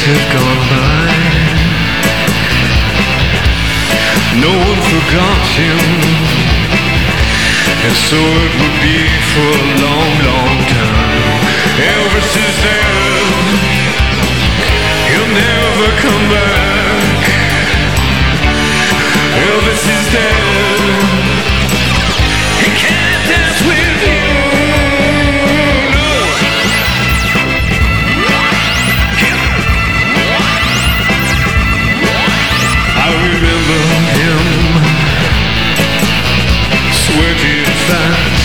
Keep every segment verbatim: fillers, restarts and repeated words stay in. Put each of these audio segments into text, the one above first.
have gone by. No one forgot him, and so it would be for a long, long time. Elvis is dead, he'll never come back. Elvis is dead, he can't dance with you. No. I remember him, sweaty and fat,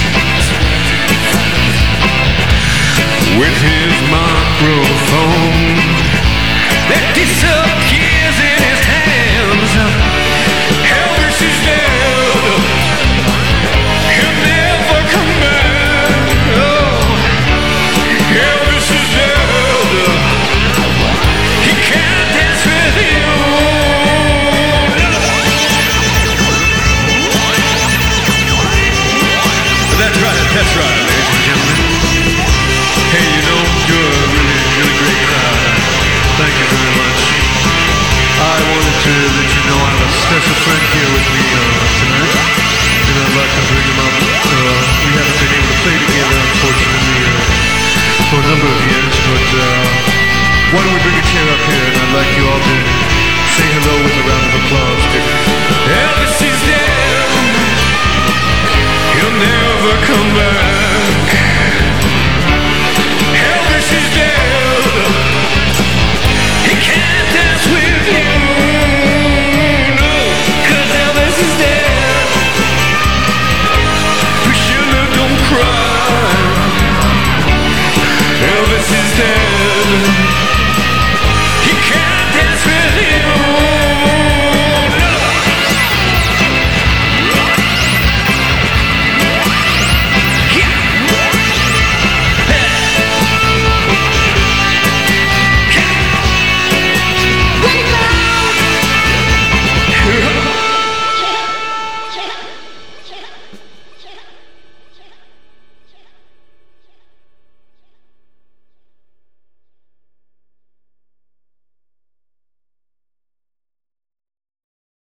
with his microphone that disappears in his hands. Elvis is dead, he'll never come back. Oh, Elvis is dead, he can't dance with you. That's right, that's right, ladies and gentlemen. Hey, you know, you're a really, really great crowd. Thank you very much. I wanted to let you know I have a special friend here with me uh, tonight, and I'd like to bring him up. Uh, we haven't been able to play together, unfortunately, uh, for a number of years, but uh, why don't we bring a chair up here, and I'd like you all to say hello with a round of applause to Elvis is dead, he'll never come back.